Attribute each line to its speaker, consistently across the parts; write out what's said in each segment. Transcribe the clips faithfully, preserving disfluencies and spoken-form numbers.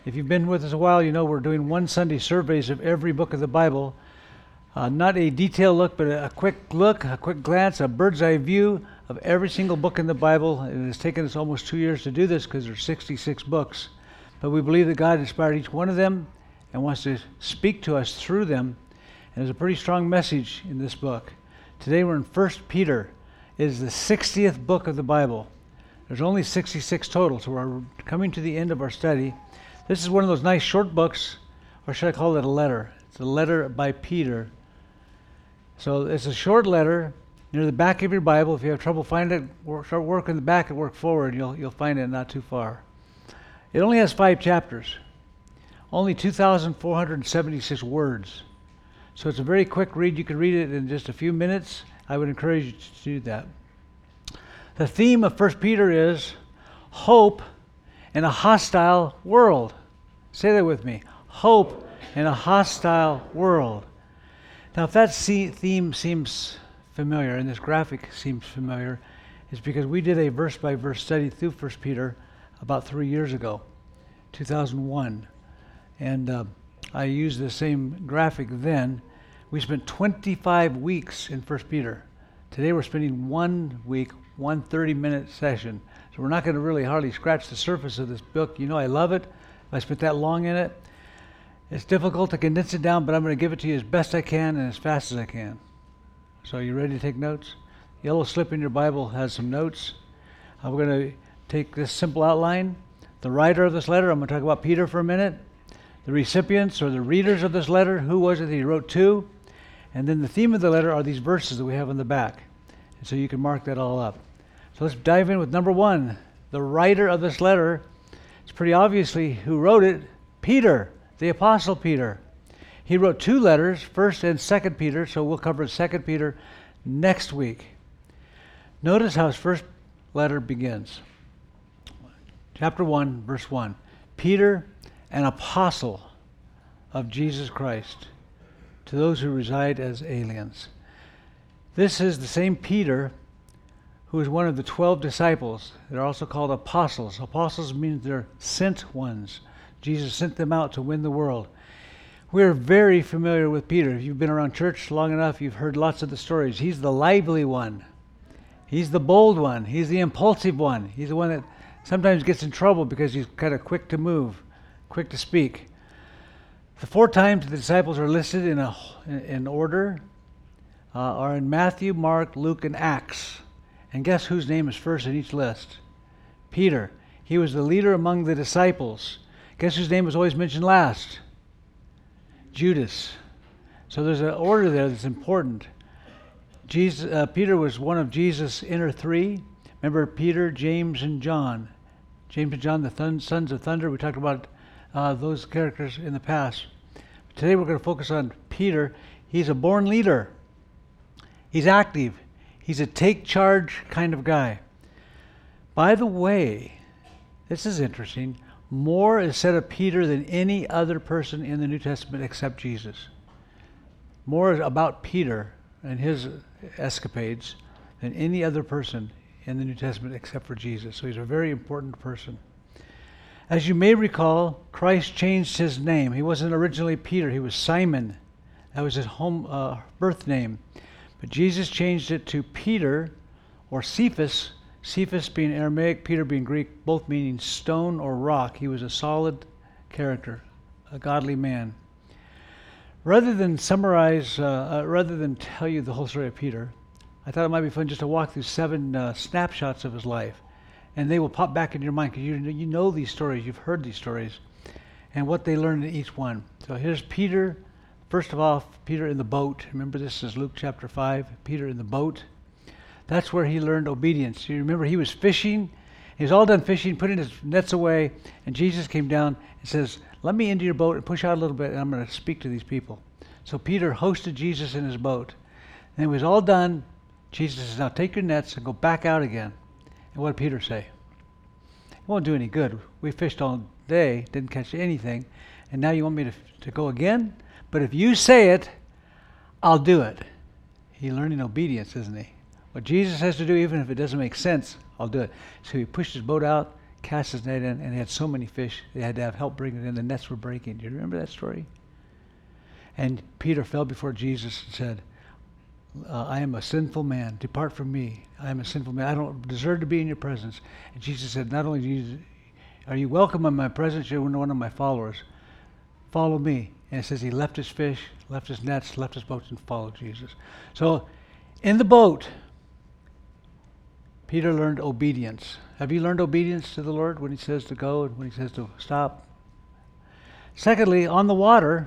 Speaker 1: If you've been with us a while, you know we're doing one Sunday surveys of every book of the Bible. Uh, not a detailed look, but a, a quick look, a quick glance, a bird's eye view of every single book in the Bible. It has taken us almost two years to do this because there's sixty-six books. But we believe that God inspired each one of them and wants to speak to us through them. And there's a pretty strong message in this book. Today we're in First Peter. It is the sixtieth book of the Bible. There's only sixty-six total, so we're coming to the end of our study. This is one of those nice short books, or should I call it a letter? It's a letter by Peter. So it's a short letter near the back of your Bible. If you have trouble finding it, work, start working the back and work forward. You'll you'll find it not too far. It only has five chapters, only two thousand four hundred seventy-six words. So it's a very quick read. You can read it in just a few minutes. I would encourage you to do that. The theme of First Peter is hope in a hostile world. Say that with me. Hope in a hostile world. Now, if that see- theme seems familiar, and this graphic seems familiar, it's because we did a verse-by-verse study through First Peter about three years ago, two thousand one. And uh, I used the same graphic then. We spent twenty-five weeks in First Peter. Today we're spending one week, one thirty-minute session. So we're not going to really hardly scratch the surface of this book. You know I love it. I spent that long in it. It's difficult to condense it down, but I'm going to give it to you as best I can and as fast as I can. So are you ready to take notes? The yellow slip in your Bible has some notes. Uh, we're going to take this simple outline. The writer of this letter, I'm going to talk about Peter for a minute. The recipients or the readers of this letter, who was it that he wrote to? And then the theme of the letter are these verses that we have on the back. And so you can mark that all up. So let's dive in with number one. The writer of this letter, it's pretty obviously who wrote it, Peter, the Apostle Peter. He wrote two letters, First and Second Peter, so we'll cover Second Peter next week. Notice how his first letter begins. Chapter one, verse one. Peter, an apostle of Jesus Christ, to those who reside as aliens. This is the same Peter who is one of the twelve disciples. They're also called apostles. Apostles means they're sent ones. Jesus sent them out to win the world. We're very familiar with Peter. If you've been around church long enough, you've heard lots of the stories. He's the lively one. He's the bold one. He's the impulsive one. He's the one that sometimes gets in trouble because he's kind of quick to move, quick to speak. The four times the disciples are listed in a in order uh, are in Matthew, Mark, Luke, and Acts. And guess whose name is first in each list? Peter. He was the leader among the disciples. Guess whose name was always mentioned last? Judas. So there's an order there that's important. Jesus, uh, Peter was one of Jesus' inner three. Remember Peter, James, and John. James and John, the thun- sons of thunder. We talked about uh, those characters in the past. Today we're going to focus on Peter. He's a born leader. He's active. He's a take charge kind of guy. By the way, this is interesting. More is said of Peter than any other person in the New Testament except Jesus. More is about Peter and his escapades than any other person in the New Testament except for Jesus. So he's a very important person. As you may recall, Christ changed his name. He wasn't originally Peter. He was Simon. That was his home uh, birth name. But Jesus changed it to Peter, or Cephas, Cephas being Aramaic, Peter being Greek, both meaning stone or rock. He was a solid character, a godly man. Rather than summarize, uh, uh, rather than tell you the whole story of Peter, I thought it might be fun just to walk through seven uh, snapshots of his life. And they will pop back in your mind because you, you know these stories, you've heard these stories, and what they learned in each one. So here's Peter. First of all, Peter in the boat. Remember, this is Luke chapter five. Peter in the boat. That's where he learned obedience. You remember he was fishing. He was all done fishing, putting his nets away, and Jesus came down and says, let me into your boat and push out a little bit, and I'm going to speak to these people. So Peter hosted Jesus in his boat. And it was all done. Jesus says, now take your nets and go back out again. And what did Peter say? It won't do any good. We fished all day, didn't catch anything, and now you want me to, to go again? But if you say it, I'll do it. He's learning obedience, isn't he? What Jesus has to do, even if it doesn't make sense, I'll do it. So he pushed his boat out, cast his net in, and he had so many fish, they had to have help bring it in. The nets were breaking. Do you remember that story? And Peter fell before Jesus and said, uh, I am a sinful man. Depart from me. I am a sinful man. I don't deserve to be in your presence. And Jesus said, not only do you, are you welcome in my presence, you're one of my followers. Follow me. And it says he left his fish, left his nets, left his boats, and followed Jesus. So in the boat, Peter learned obedience. Have you learned obedience to the Lord when he says to go and when he says to stop? Secondly, on the water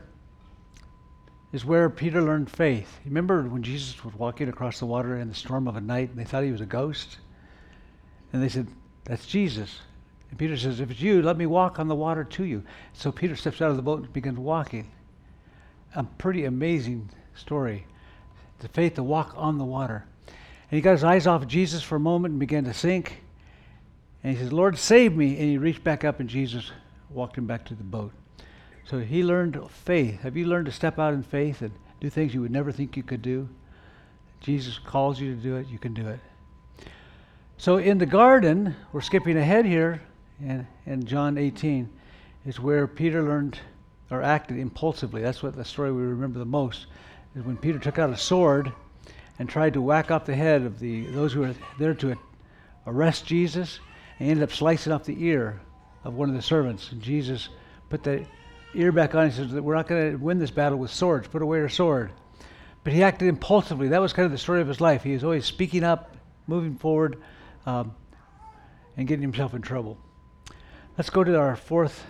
Speaker 1: is where Peter learned faith. You remember when Jesus was walking across the water in the storm of a night and they thought he was a ghost? And they said, that's Jesus. And Peter says, if it's you, let me walk on the water to you. So Peter steps out of the boat and begins walking. A pretty amazing story. The faith to walk on the water. And he got his eyes off of Jesus for a moment and began to sink. And he says, Lord, save me. And he reached back up and Jesus walked him back to the boat. So he learned faith. Have you learned to step out in faith and do things you would never think you could do? Jesus calls you to do it, you can do it. So in the garden, we're skipping ahead here, and in John eighteen, is where Peter learned or acted impulsively. That's what the story we remember the most, is when Peter took out a sword and tried to whack off the head of the those who were there to arrest Jesus, and ended up slicing off the ear of one of the servants. And Jesus put the ear back on and says that we're not going to win this battle with swords. Put away your sword. But he acted impulsively. That was kind of the story of his life. He was always speaking up, moving forward, um, and getting himself in trouble. Let's go to our fourth,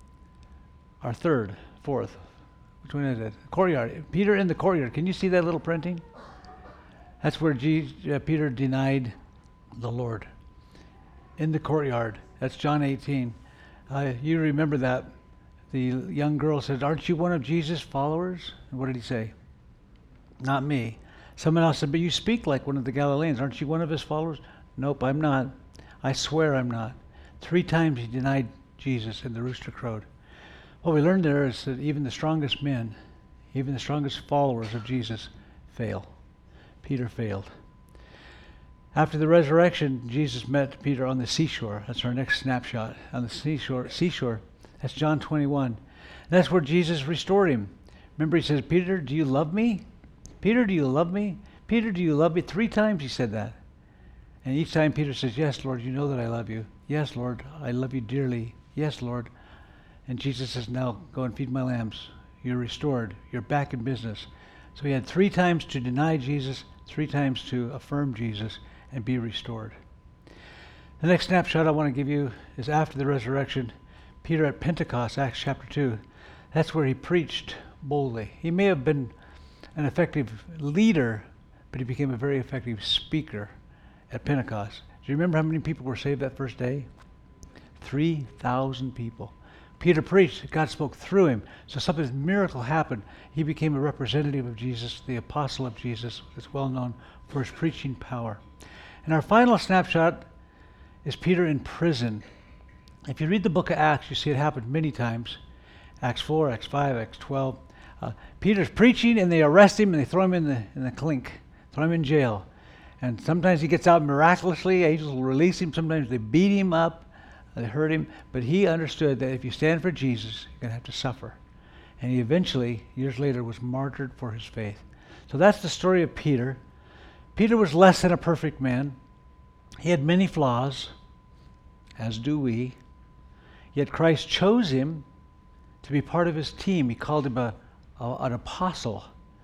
Speaker 1: our third, fourth. Which one is it? Courtyard. Peter in the courtyard. Can you see that little printing? That's where G- uh, Peter denied the Lord. In the courtyard. That's John eighteen. Uh, you remember that. The young girl said, aren't you one of Jesus' followers? And what did he say? Not me. Someone else said, but you speak like one of the Galileans. Aren't you one of his followers? Nope, I'm not. I swear I'm not. Three times he denied Jesus, and the rooster crowed. What we learned there is that even the strongest men, even the strongest followers of Jesus, fail. Peter failed. After the resurrection, Jesus met Peter on the seashore. That's our next snapshot. On the seashore, seashore. That's John twenty-one. That's where Jesus restored him. Remember, he says, Peter, do you love me? Peter, do you love me? Peter, do you love me? Three times he said that. And each time Peter says, yes, Lord, you know that I love you. Yes, Lord, I love you dearly. Yes, Lord. And Jesus says, now go and feed my lambs. You're restored. You're back in business. So he had three times to deny Jesus, three times to affirm Jesus and be restored. The next snapshot I want to give you is after the resurrection. Peter at Pentecost, Acts chapter two. That's where he preached boldly. He may have been an effective leader, but he became a very effective speaker at Pentecost. Do you remember how many people were saved that first day? three thousand people. Peter preached, God spoke through him. So something miracle happened. He became a representative of Jesus, the apostle of Jesus, that's well known for his preaching power. And our final snapshot is Peter in prison. If you read the book of Acts, you see it happen many times. Acts four, Acts five, Acts twelve. Uh, Peter's preaching and they arrest him and they throw him in the in the clink, throw him in jail. And sometimes he gets out miraculously. Angels will release him. Sometimes they beat him up. They hurt him. But he understood that if you stand for Jesus, you're going to have to suffer. And he eventually, years later, was martyred for his faith. So that's the story of Peter. Peter was less than a perfect man. He had many flaws, as do we. Yet Christ chose him to be part of his team. He called him a, a, an apostle.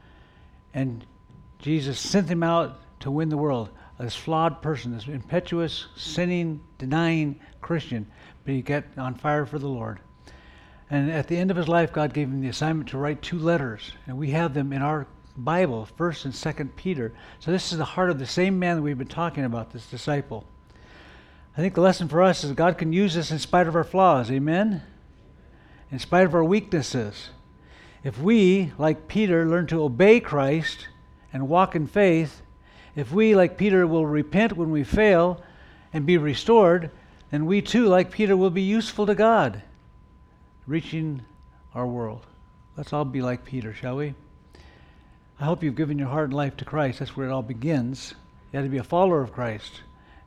Speaker 1: And Jesus sent him out to win the world. This flawed person, this impetuous, sinning, denying Christian, but he got on fire for the Lord. And at the end of his life, God gave him the assignment to write two letters. And we have them in our Bible, First and Second Peter. So this is the heart of the same man that we've been talking about, this disciple. I think the lesson for us is God can use us in spite of our flaws. Amen? In spite of our weaknesses. If we, like Peter, learn to obey Christ and walk in faith, if we, like Peter, will repent when we fail and be restored, then we too, like Peter, will be useful to God, reaching our world. Let's all be like Peter, shall we? I hope you've given your heart and life to Christ. That's where it all begins. You have to be a follower of Christ.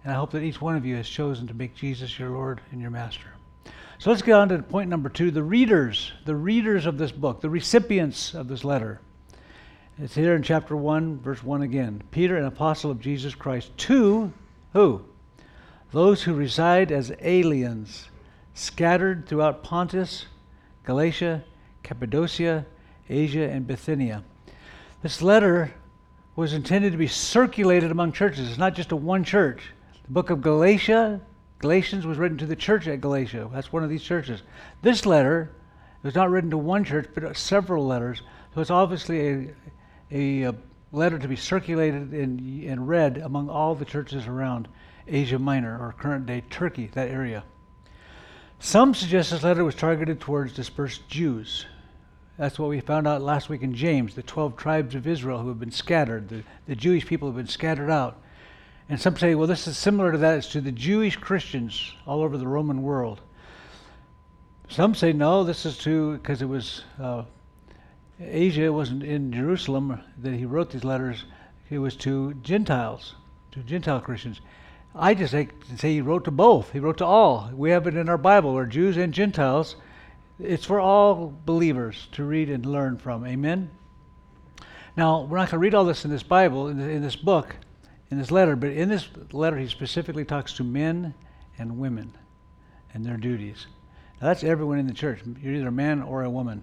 Speaker 1: And I hope that each one of you has chosen to make Jesus your Lord and your Master. So let's get on to point number two, the readers, the readers of this book, the recipients of this letter. It's here in chapter one, verse one again. Peter, an apostle of Jesus Christ, to who? Those who reside as aliens, scattered throughout Pontus, Galatia, Cappadocia, Asia, and Bithynia. This letter was intended to be circulated among churches. It's not just a one church. The book of Galatia, Galatians was written to the church at Galatia. That's one of these churches. This letter was not written to one church, but several letters. So it's obviously a, a, a letter to be circulated and, and read among all the churches around Asia Minor, or current-day Turkey, that area. Some suggest this letter was targeted towards dispersed Jews. That's what we found out last week in James, the twelve tribes of Israel who have been scattered, the, the Jewish people have been scattered out. And some say, well, this is similar to that. It's to the Jewish Christians all over the Roman world. Some say, no, this is to, because it was uh, Asia, it wasn't in Jerusalem that he wrote these letters. It was to Gentiles, to Gentile Christians. I just say, say he wrote to both. He wrote to all. We have it in our Bible, where Jews and Gentiles. It's for all believers to read and learn from. Amen? Now, we're not going to read all this in this Bible, in, the, in this book, in this letter, but in this letter he specifically talks to men and women and their duties. Now, that's everyone in the church. You're either a man or a woman.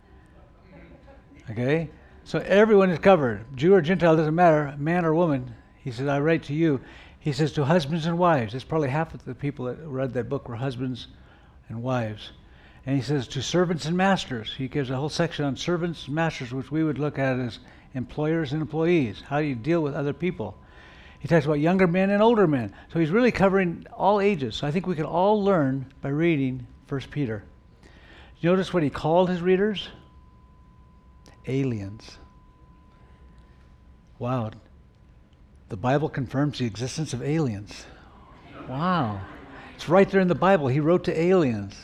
Speaker 1: Okay? So everyone is covered. Jew or Gentile, doesn't matter, man or woman. He says, I write to you. He says to husbands and wives. It's probably half of the people that read that book were husbands and wives. And he says to servants and masters. He gives a whole section on servants and masters, which we would look at as employers and employees. How do you deal with other people? He talks about younger men and older men. So he's really covering all ages. So I think we can all learn by reading First Peter. You notice what he called his readers? Aliens. Wow. The Bible confirms the existence of aliens. Wow. It's right there in the Bible. He wrote to aliens.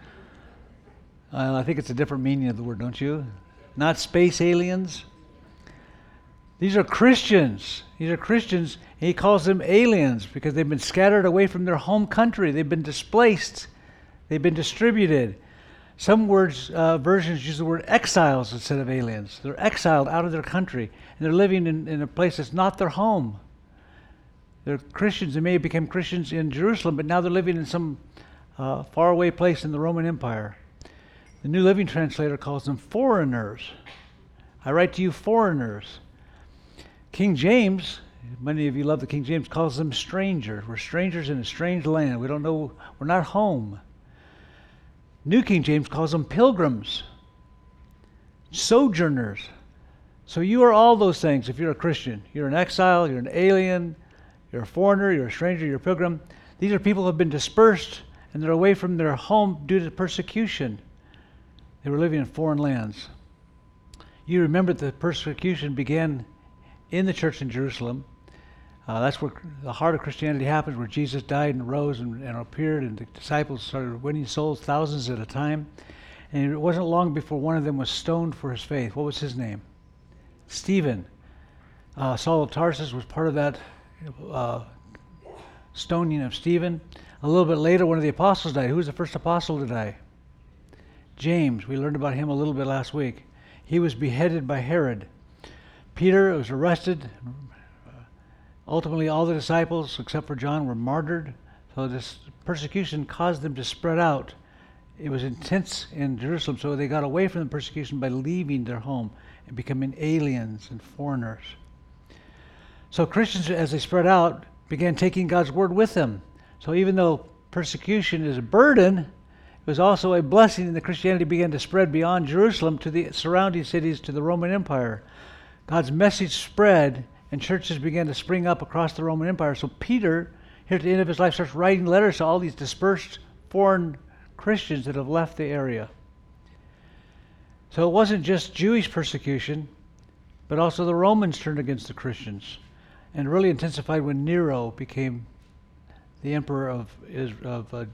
Speaker 1: Uh, I think it's a different meaning of the word, don't you? Not space aliens. These are Christians. These are Christians, and he calls them aliens because they've been scattered away from their home country. They've been displaced. They've been distributed. Some words, uh, versions use the word exiles instead of aliens. They're exiled out of their country, and they're living in, in a place that's not their home. They're Christians. They may have become Christians in Jerusalem, but now they're living in some uh, faraway place in the Roman Empire. The New Living Translator calls them foreigners. I write to you foreigners. King James, many of you love the King James, calls them strangers. We're strangers in a strange land. We don't know, we're not home. New King James calls them pilgrims, sojourners. So you are all those things if you're a Christian. You're an exile, you're an alien, you're a foreigner, you're a stranger, you're a pilgrim. These are people who have been dispersed and they're away from their home due to persecution. They were living in foreign lands. You remember the persecution began in the church in Jerusalem. Uh, that's where the heart of Christianity happens, where Jesus died and rose and, and appeared, and the disciples started winning souls, thousands at a time. And it wasn't long before one of them was stoned for his faith. What was his name? Stephen. Uh, Saul of Tarsus was part of that uh, stoning of Stephen. A little bit later, one of the apostles died. Who was the first apostle to die? James. We learned about him a little bit last week. He was beheaded by Herod. Peter was arrested. Ultimately, all the disciples, except for John, were martyred. So this persecution caused them to spread out. It was intense in Jerusalem, so they got away from the persecution by leaving their home and becoming aliens and foreigners. So Christians, as they spread out, began taking God's word with them. So even though persecution is a burden, it was also a blessing, and the Christianity began to spread beyond Jerusalem to the surrounding cities, to the Roman Empire. God's message spread, and churches began to spring up across the Roman Empire. So Peter, here at the end of his life, starts writing letters to all these dispersed foreign Christians that have left the area. So it wasn't just Jewish persecution, but also the Romans turned against the Christians, and really intensified when Nero became the emperor of of, uh,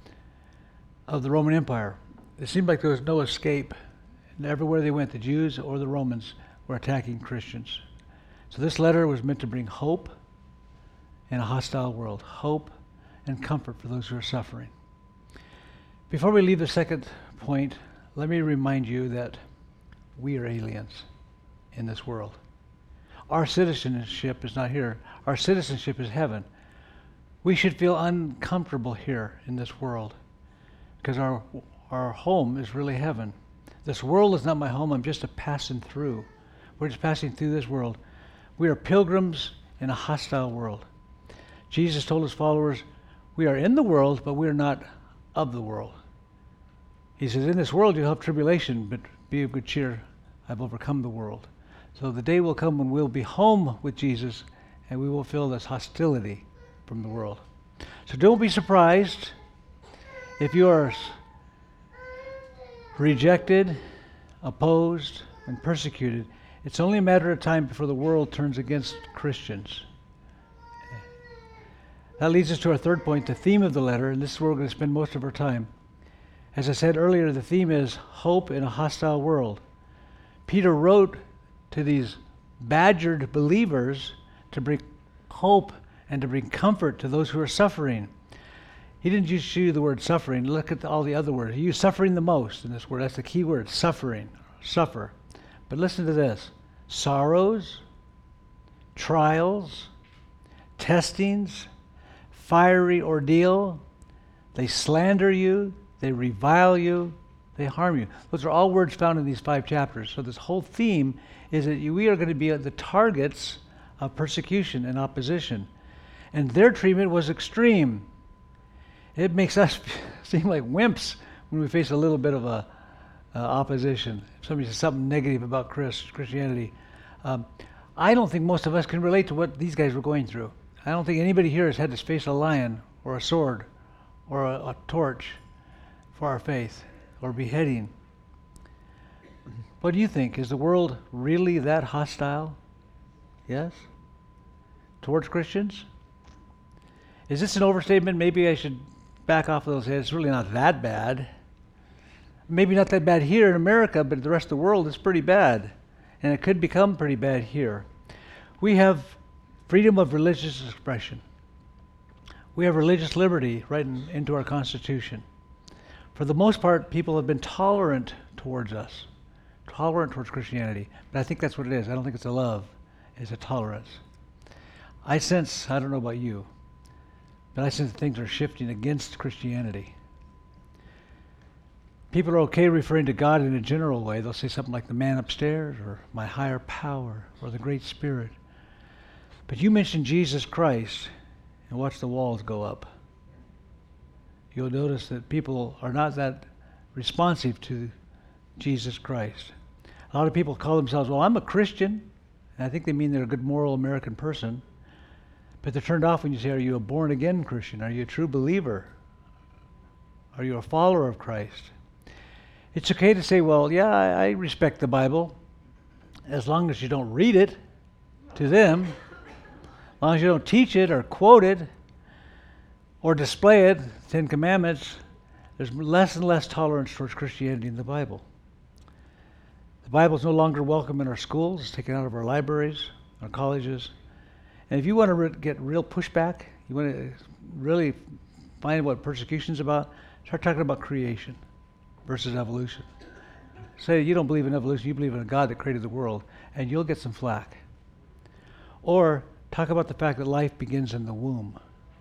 Speaker 1: of the Roman Empire. It seemed like there was no escape, and everywhere they went, the Jews or the Romans were attacking Christians. So this letter was meant to bring hope in a hostile world. Hope and comfort for those who are suffering. Before we leave the second point, let me remind you that we are aliens in this world. Our citizenship is not here. Our citizenship is heaven. We should feel uncomfortable here in this world because our our home is really heaven. This world is not my home. I'm just a passing through. We're just passing through this world. We are pilgrims in a hostile world. Jesus told his followers, we are in the world, but we are not of the world. He says, in this world you'll have tribulation, but be of good cheer. I've overcome the world. So the day will come when we'll be home with Jesus and we will feel this hostility from the world. So don't be surprised if you are rejected, opposed, and persecuted. It's only a matter of time before the world turns against Christians. That leads us to our third point, the theme of the letter, and this is where we're going to spend most of our time. As I said earlier, the theme is hope in a hostile world. Peter wrote to these badgered believers to bring hope and to bring comfort to those who are suffering. He didn't just use the word suffering. Look at all the other words. He used suffering the most in this word. That's the key word, suffering, suffer. But listen to this. Sorrows, trials, testings, fiery ordeal. They slander you. They revile you. They harm you. Those are all words found in these five chapters. So this whole theme is that we are going to be the targets of persecution and opposition. And their treatment was extreme. It makes us seem like wimps when we face a little bit of a uh, opposition. If somebody says something negative about Chris, Christianity. Um, I don't think most of us can relate to what these guys were going through. I don't think anybody here has had to face a lion or a sword or a, a torch for our faith or beheading. What do you think? Is the world really that hostile? Yes? Towards Christians? Is this an overstatement? Maybe I should back off of those heads. It's really not that bad. Maybe not that bad here in America, but the rest of the world is pretty bad. And it could become pretty bad here. We have freedom of religious expression. We have religious liberty right in, into our Constitution. For the most part, people have been tolerant towards us, tolerant towards Christianity. But I think that's what it is. I don't think it's a love. It's a tolerance. I sense, I don't know about you, but I sense that things are shifting against Christianity. People are okay referring to God in a general way. They'll say something like the man upstairs or my higher power or the Great Spirit. But you mention Jesus Christ and watch the walls go up. You'll notice that people are not that responsive to Jesus Christ. A lot of people call themselves, well, I'm a Christian. And I think they mean they're a good moral American person. But they're turned off when you say, are you a born-again Christian? Are you a true believer? Are you a follower of Christ? It's okay to say, well, yeah, I, I respect the Bible, as long as you don't read it to them, as long as you don't teach it or quote it or display it, Ten Commandments. There's less and less tolerance towards Christianity in the Bible. The Bible is no longer welcome in our schools. It's taken out of our libraries, our colleges. And if you want to re- get real pushback, you want to really find what persecution is about, start talking about creation versus evolution. Say you don't believe in evolution, you believe in a God that created the world, and you'll get some flack. Or talk about the fact that life begins in the womb.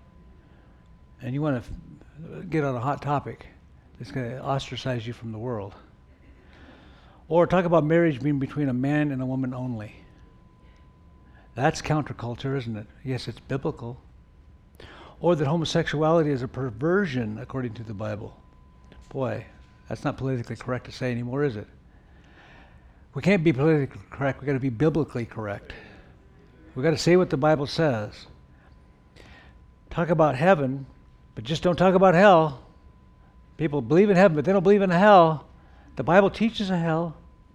Speaker 1: And you want to f- get on a hot topic that's going to ostracize you from the world. Or talk about marriage being between a man and a woman only. That's counterculture, isn't it? Yes, it's biblical. Or that homosexuality is a perversion according to the Bible. Boy, that's not politically correct to say anymore, is it? We can't be politically correct. We've got to be biblically correct. We've got to say what the Bible says. Talk about heaven, but just don't talk about hell. People believe in heaven, but they don't believe in hell. The Bible teaches a hell.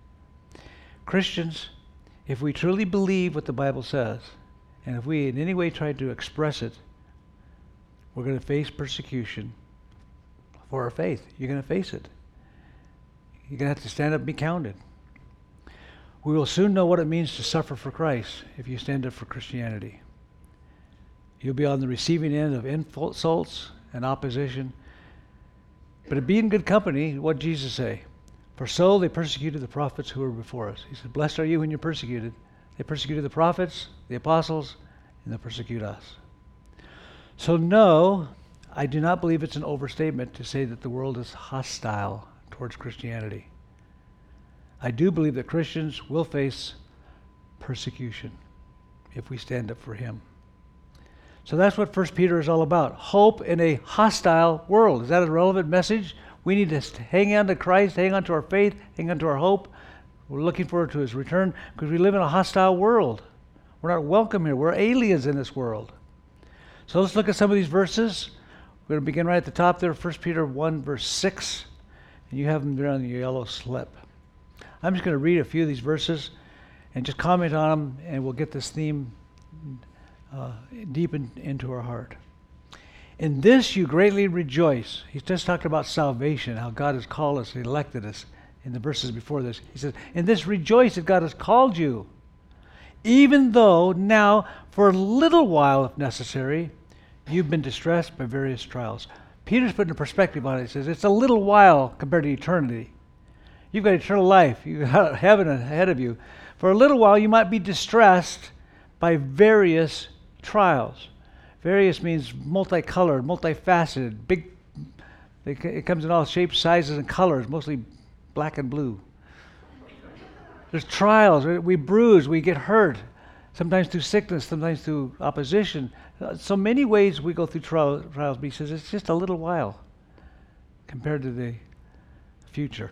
Speaker 1: Christians, if we truly believe what the Bible says, and if we in any way try to express it, we're going to face persecution for our faith. You're going to face it. You're going to have to stand up and be counted. We will soon know what it means to suffer for Christ if you stand up for Christianity. You'll be on the receiving end of insults and opposition. But to be in good company, what did Jesus say? For so they persecuted the prophets who were before us. He said, blessed are you when you're persecuted. They persecuted the prophets, the apostles, and they'll persecute us. So no, I do not believe it's an overstatement to say that the world is hostile towards Christianity. I do believe that Christians will face persecution if we stand up for him. So that's what First Peter is all about. Hope in a hostile world. Is that a relevant message? We need to hang on to Christ, hang on to our faith, hang on to our hope. We're looking forward to his return because we live in a hostile world. We're not welcome here. We're aliens in this world. So let's look at some of these verses. We're going to begin right at the top there, First Peter one, verse six. And you have them there on the yellow slip. I'm just going to read a few of these verses and just comment on them, and we'll get this theme uh, deep in, into our heart. In this you greatly rejoice. He's just talking about salvation, how God has called us, elected us in the verses before this. He says, in this rejoice that God has called you, even though now, for a little while if necessary, you've been distressed by various trials. Peter's putting a perspective on it. He says, it's a little while compared to eternity. You've got eternal life. You've got heaven ahead of you. For a little while you might be distressed by various trials. Various means multicolored, multifaceted, big. It comes in all shapes, sizes, and colors, mostly black and blue. There's trials. We bruise, we get hurt, sometimes through sickness, sometimes through opposition. So many ways we go through trials, but he says it's just a little while compared to the future.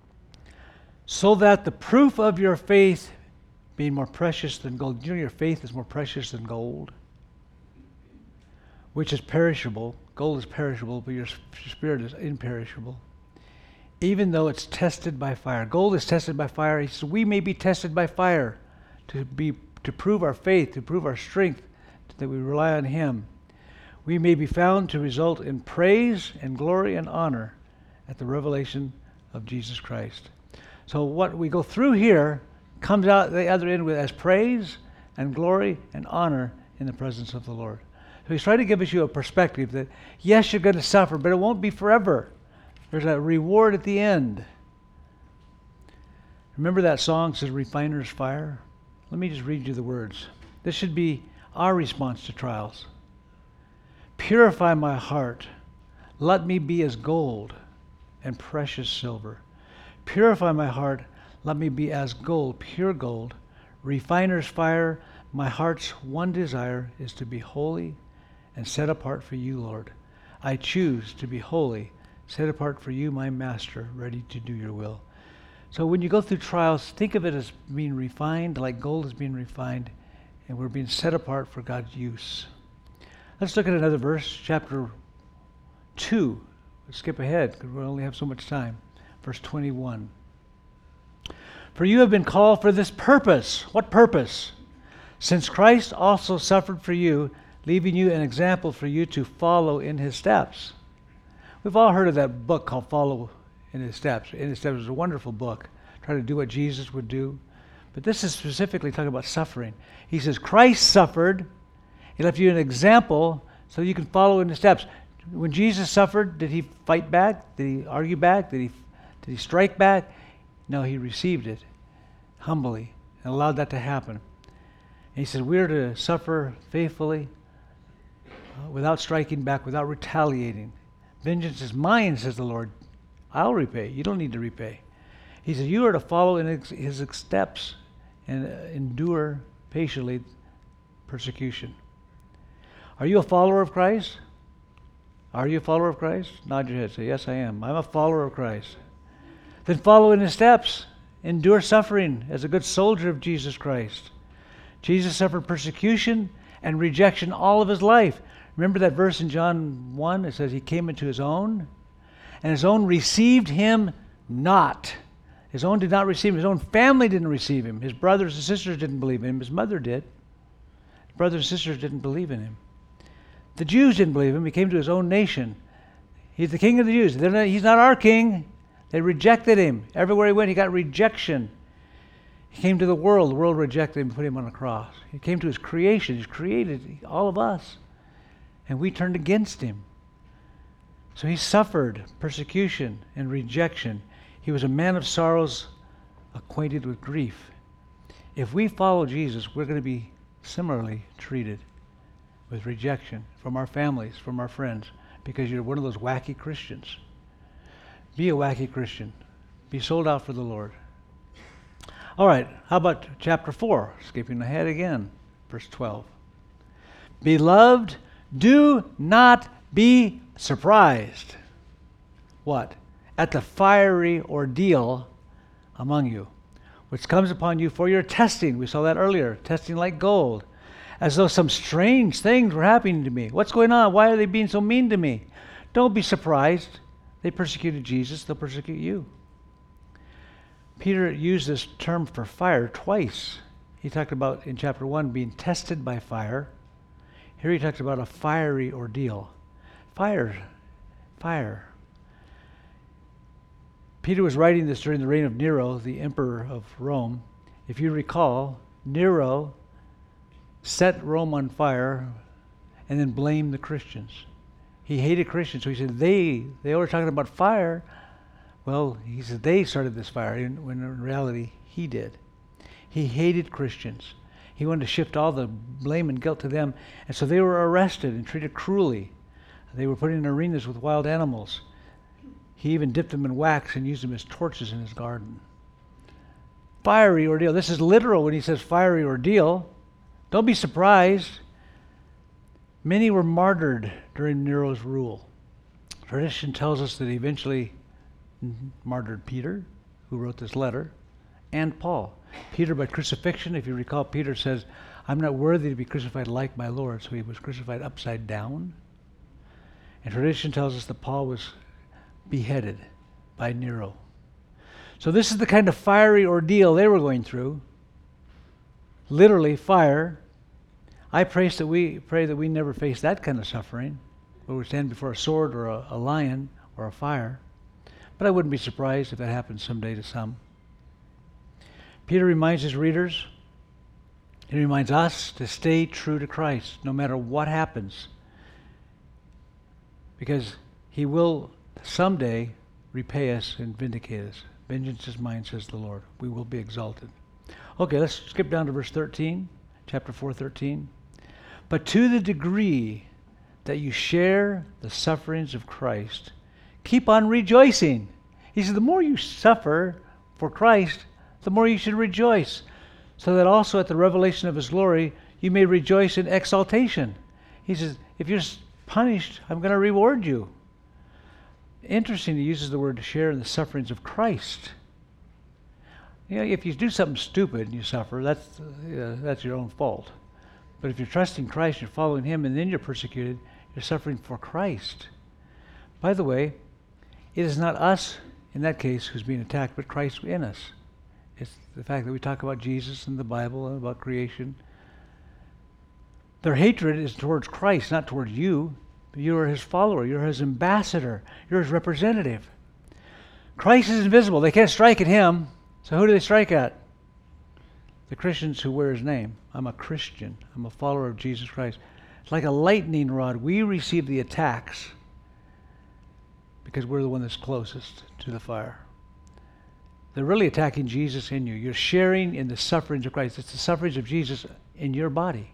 Speaker 1: So that the proof of your faith being more precious than gold. You know your faith is more precious than gold, which is perishable. Gold is perishable, but your spirit is imperishable. Even though it's tested by fire. Gold is tested by fire. He says we may be tested by fire to be to prove our faith, to prove our strength, that we rely on him. We may be found to result in praise and glory and honor at the revelation of Jesus Christ. So what we go through here comes out the other end with as praise and glory and honor in the presence of the Lord. So he's trying to give us you a perspective that yes, you're going to suffer, but it won't be forever. There's a reward at the end. Remember that song says refiner's fire? Let me just read you the words. This should be our response to trials. Purify my heart. Let me be as gold and precious silver. Purify my heart. Let me be as gold, pure gold. Refiner's fire. My heart's one desire is to be holy and set apart for you, Lord. I choose to be holy, set apart for you, my master, ready to do your will. So when you go through trials, think of it as being refined, like gold is being refined, and we're being set apart for God's use. Let's look at another verse, chapter two. Let's skip ahead because we only have so much time. Verse twenty-one. For you have been called for this purpose. What purpose? Since Christ also suffered for you, leaving you an example for you to follow in his steps. We've all heard of that book called Follow in His Steps. In His Steps is a wonderful book. Try to do what Jesus would do. But this is specifically talking about suffering. He says Christ suffered. He left you an example so you can follow in his steps. When Jesus suffered, did he fight back? Did he argue back? Did he, did he strike back? No, he received it humbly and allowed that to happen. And he said we're to suffer faithfully uh, without striking back, without retaliating. Vengeance is mine, says the Lord. I'll repay. You don't need to repay. He says you are to follow in his, his steps and uh, endure patiently persecution. Are you a follower of Christ? Are you a follower of Christ? Nod your head. Say, yes, I am. I'm a follower of Christ. Then follow in his steps. Endure suffering as a good soldier of Jesus Christ. Jesus suffered persecution and rejection all of his life. Remember that verse in John one? It says he came into his own, and his own received him not. His own did not receive him. His own family didn't receive him. His brothers and sisters didn't believe in him. His mother did. His brothers and sisters didn't believe in him. The Jews didn't believe him. He came to his own nation. He's the king of the Jews. They're not, he's not our king. They rejected him. Everywhere he went, he got rejection. He came to the world. The world rejected him and put him on a cross. He came to his creation. He's created all of us. and we turned against him. So he suffered persecution and rejection. He was a man of sorrows, acquainted with grief. If we follow Jesus, we're going to be similarly treated with rejection from our families, from our friends, because you're one of those wacky Christians. Be a wacky Christian. Be sold out for the Lord. All right, how about chapter four? Skipping ahead again, verse twelve. Beloved, do not be surprised. What? At the fiery ordeal among you, which comes upon you for your testing. We saw that earlier, testing like gold, as though some strange things were happening to me. What's going on? Why are they being so mean to me? Don't be surprised. They persecuted Jesus, they'll persecute you. Peter used this term for fire twice. He talked about, in chapter one, being tested by fire. Here he talks about a fiery ordeal. Fire. Fire. Peter was writing this during the reign of Nero, the emperor of Rome. If you recall, Nero set Rome on fire and then blamed the Christians. He hated Christians, so he said, they, they were talking about fire. Well, he said they started this fire, when in reality, he did. He hated Christians. He wanted to shift all the blame and guilt to them. And so they were arrested and treated cruelly. They were put in arenas with wild animals. He even dipped them in wax and used them as torches in his garden. Fiery ordeal. This is literal when he says fiery ordeal. Don't be surprised. Many were martyred during Nero's rule. Tradition tells us that he eventually martyred Peter, who wrote this letter, and Paul. Peter by crucifixion. If you recall, Peter says, I'm not worthy to be crucified like my Lord. So he was crucified upside down. And tradition tells us that Paul was beheaded by Nero. So this is the kind of fiery ordeal they were going through. Literally fire. I pray that we pray that we never face that kind of suffering, where we stand before a sword or a, a lion or a fire. But I wouldn't be surprised if that happens someday to some. Peter reminds his readers, he reminds us to stay true to Christ no matter what happens, because he will someday repay us and vindicate us. Vengeance is mine, says the Lord. We will be exalted. Okay, let's skip down to verse thirteen, chapter four, thirteen. But to the degree that you share the sufferings of Christ, keep on rejoicing. He said, the more you suffer for Christ, the more you should rejoice, so that also at the revelation of his glory, you may rejoice in exaltation. He says, if you're punished, I'm going to reward you. Interesting, he uses the word to share in the sufferings of Christ. You know, if you do something stupid and you suffer, that's, uh, that's your own fault. But if you're trusting Christ, you're following him, and then you're persecuted, you're suffering for Christ. By the way, it is not us, in that case, who's being attacked, but Christ in us. It's the fact that we talk about Jesus and the Bible and about creation. Their hatred is towards Christ, not towards you. You are his follower. You're his ambassador. You're his representative. Christ is invisible. They can't strike at him. So who do they strike at? The Christians who wear his name. I'm a Christian. I'm a follower of Jesus Christ. It's like a lightning rod. We receive the attacks because we're the one that's closest to the fire. They're really attacking Jesus in you. You're sharing in the sufferings of Christ. It's the sufferings of Jesus in your body.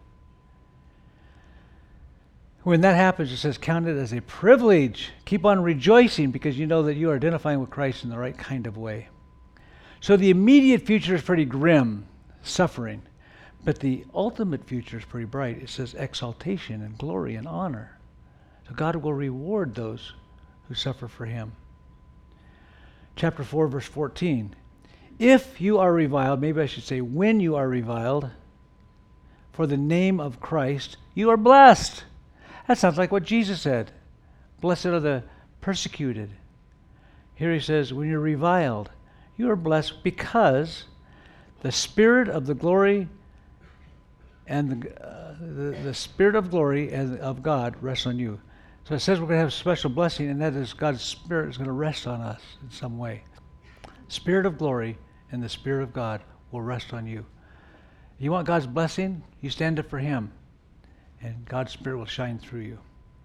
Speaker 1: When that happens, it says, count it as a privilege. Keep on rejoicing because you know that you are identifying with Christ in the right kind of way. So the immediate future is pretty grim, suffering. But the ultimate future is pretty bright. It says exaltation and glory and honor. So God will reward those who suffer for him. Chapter four, verse fourteen. If you are reviled, maybe I should say when you are reviled, for the name of Christ, you are blessed. That sounds like what Jesus said. Blessed are the persecuted. Here he says, when you're reviled, you are blessed because the Spirit of the glory and the, uh, the, the Spirit of glory and of God rests on you. So it says we're going to have a special blessing, and that is God's Spirit is going to rest on us in some way. Spirit of glory and the Spirit of God will rest on you. You want God's blessing? You stand up for him, and God's Spirit will shine through you.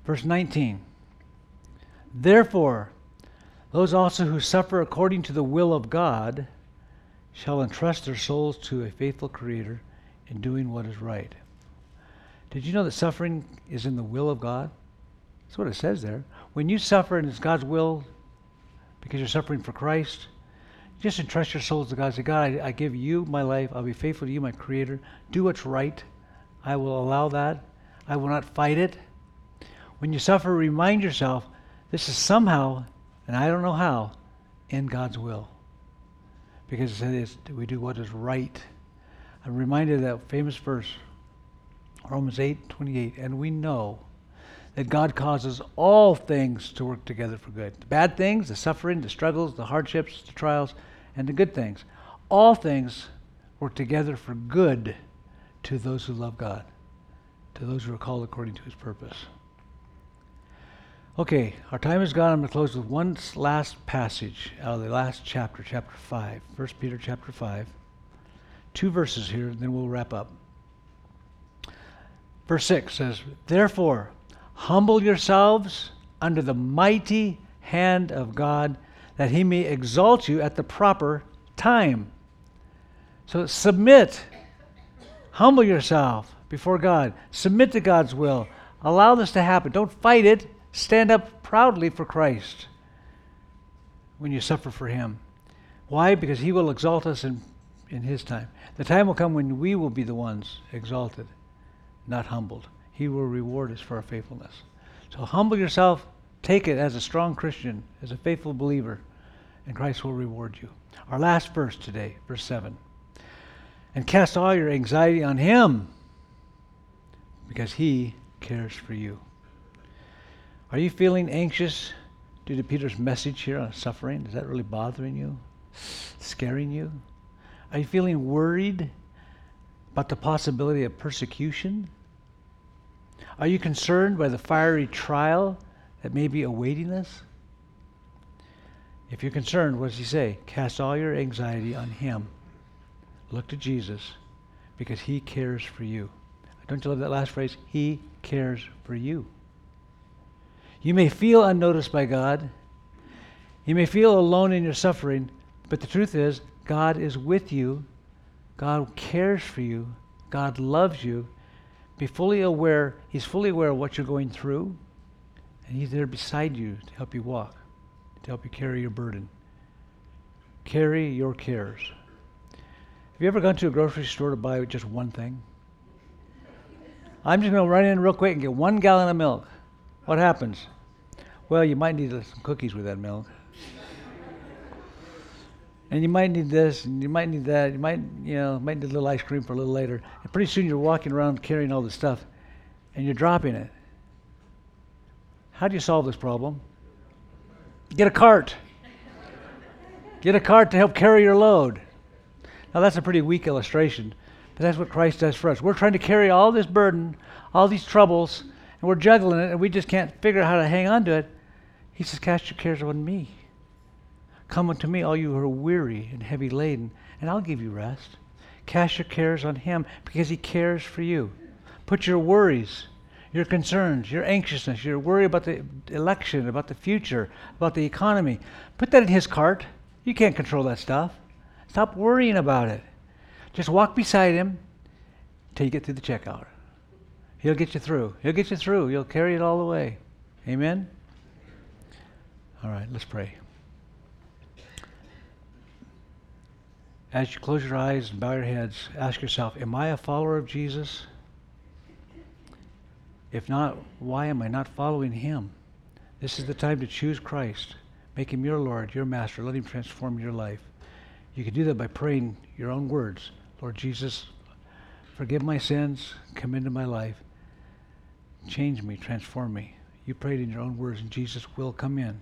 Speaker 1: Verse nineteen. Therefore, those also who suffer according to the will of God shall entrust their souls to a faithful Creator in doing what is right. Did you know that suffering is in the will of God? That's what it says there. When you suffer and it's God's will because you're suffering for Christ, just entrust your souls to God. Say, God, I, I give you my life. I'll be faithful to you, my Creator. Do what's right. I will allow that. I will not fight it. When you suffer, remind yourself, this is somehow, and I don't know how, in God's will. Because it says we do what is right. I'm reminded of that famous verse, Romans eight twenty-eight, and we know that God causes all things to work together for good. The bad things, the suffering, the struggles, the hardships, the trials, and the good things. All things work together for good to those who love God, to those who are called according to his purpose. Okay, our time is gone. I'm going to close with one last passage out of the last chapter, chapter five. First Peter chapter five. Two verses here, and then we'll wrap up. Verse six says, therefore, humble yourselves under the mighty hand of God, that he may exalt you at the proper time. So submit. Humble yourself before God. Submit to God's will. Allow this to happen. Don't fight it. Stand up proudly for Christ when you suffer for him. Why? Because he will exalt us in, in his time. The time will come when we will be the ones exalted, not humbled. He will reward us for our faithfulness. So humble yourself. Take it as a strong Christian, as a faithful believer, and Christ will reward you. Our last verse today, verse seven. And cast all your anxiety on him, because he cares for you. Are you feeling anxious due to Peter's message here on suffering? Is that really bothering you? Scaring you? Are you feeling worried about the possibility of persecution? Are you concerned by the fiery trial that may be awaiting us? If you're concerned, what does he say? Cast all your anxiety on him. Look to Jesus, because he cares for you. Don't you love that last phrase? He cares for you. You may feel unnoticed by God. You may feel alone in your suffering, but the truth is, God is with you. God cares for you. God loves you. Be fully aware, he's fully aware of what you're going through, and he's there beside you to help you walk, to help you carry your burden. Carry your cares. Have you ever gone to a grocery store to buy just one thing? I'm just going to run in real quick and get one gallon of milk. What happens? Well, you might need some cookies with that milk. And you might need this, and you might need that. You might, you know, might need a little ice cream for a little later. And pretty soon you're walking around carrying all this stuff, and you're dropping it. How do you solve this problem? Get a cart. Get a cart to help carry your load. Now that's a pretty weak illustration, but that's what Christ does for us. We're trying to carry all this burden, all these troubles, and we're juggling it, and we just can't figure out how to hang on to it. He says, cast your cares on me. Come unto me, all you who are weary and heavy laden, and I'll give you rest. Cast your cares on him, because he cares for you. Put your worries, your concerns, your anxiousness, your worry about the election, about the future, about the economy, put that in his cart. You can't control that stuff. Stop worrying about it. Just walk beside him till you get through the checkout. He'll get you through. He'll get you through. He'll carry it all the way. Amen? All right, let's pray. As you close your eyes and bow your heads, ask yourself, am I a follower of Jesus? If not, why am I not following him? This is the time to choose Christ. Make him your Lord, your master. Let him transform your life. You can do that by praying your own words. Lord Jesus, forgive my sins, come into my life. Change me, transform me. You prayed in your own words, and Jesus will come in.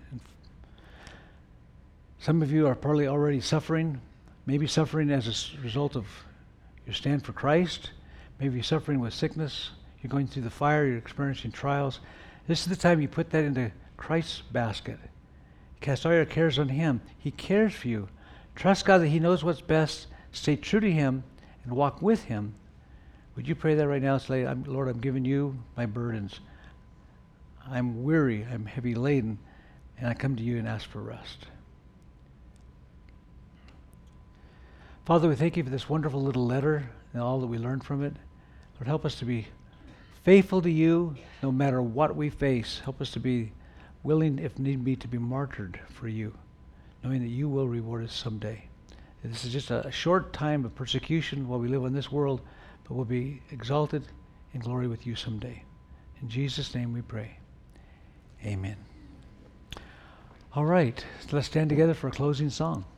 Speaker 1: Some of you are probably already suffering, maybe suffering as a result of your stand for Christ. Maybe you're suffering with sickness. You're going through the fire. You're experiencing trials. This is the time you put that into Christ's basket. Cast all your cares on him. He cares for you. Trust God that he knows what's best. Stay true to him and walk with him. Would you pray that right now? Say, I'm, Lord, I'm giving you my burdens. I'm weary, I'm heavy laden, and I come to you and ask for rest. Father, we thank you for this wonderful little letter and all that we learned from it. Lord, help us to be faithful to you no matter what we face. Help us to be willing, if need be, to be martyred for you, knowing that you will reward us someday. And this is just a, a short time of persecution while we live in this world, but we'll be exalted in glory with you someday. In Jesus' name we pray. Amen. All right, so let's stand together for a closing song.